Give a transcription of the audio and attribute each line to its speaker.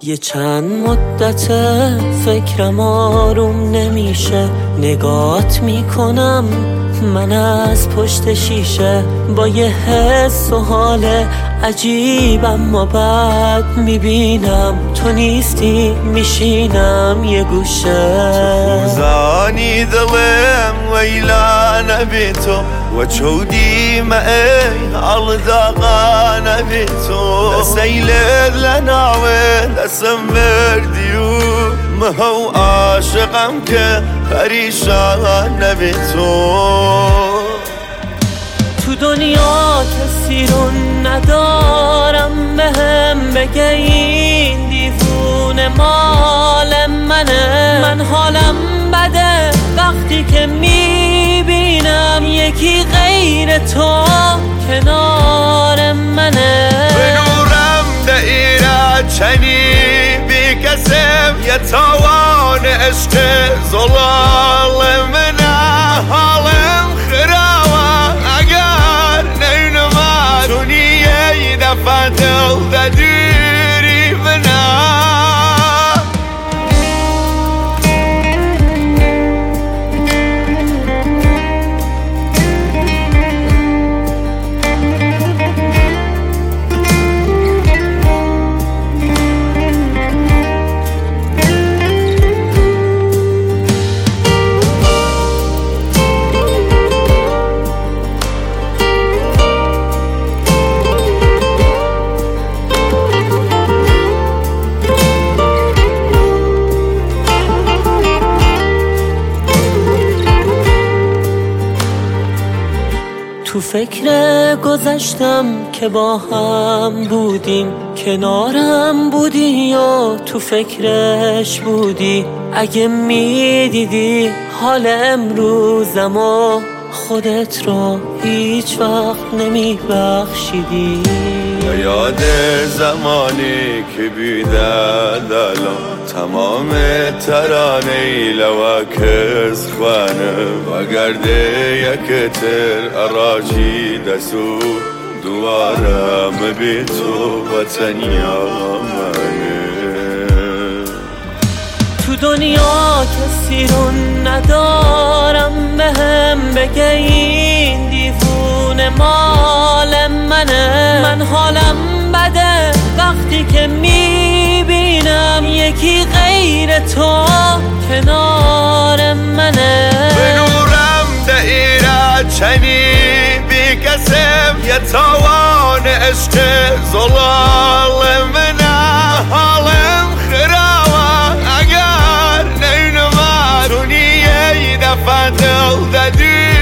Speaker 1: یه چند مدت فکرم آروم نمیشه، نگات میکنم من از پشت شیشه، با یه حس و حال عجیب اما بعد میبینم تو نیستی، میشینم یه گوشه.
Speaker 2: زانی دلم ویلا نبی تو و چودی معی عالداغا نبی تو، لسیلت لناوه لسم بردیو مهو عاشقم که پریشان نبی تو
Speaker 1: دنیا کسی رو ندارم بهم بگه این دیوونه مال منه، من حالم بده وقتی که میبینم یکی غیر تو کنار منه.
Speaker 2: بنورم دائره چنی بی کسم یه توان عشق زلال منه، حالم خرابه اگر نینما دنیای دفع دل ددیری منه.
Speaker 1: تو فکر گذشتم که با هم بودیم، کنارم بودی یا تو فکرش بودی، اگه میدیدی حال امروزم و خودت رو هیچ وقت نمیبخشیدی.
Speaker 2: یاد زمانی که بیداد الان تمام ترانه لواکز خوانه و گرده یکتر اراجی دسو دوارم بی تو و تنیا منه.
Speaker 1: تو دنیا کسی رو ندارم بهم بگه این دیوونه مال منه، من حالم بده وقتی که میبینم یکی غیر تو کنار منه.
Speaker 2: بنورم دائره چنی بی کسم یه توان عشق زلال منه، حالم خرابه اگر نینما دنیای دفع دل ددی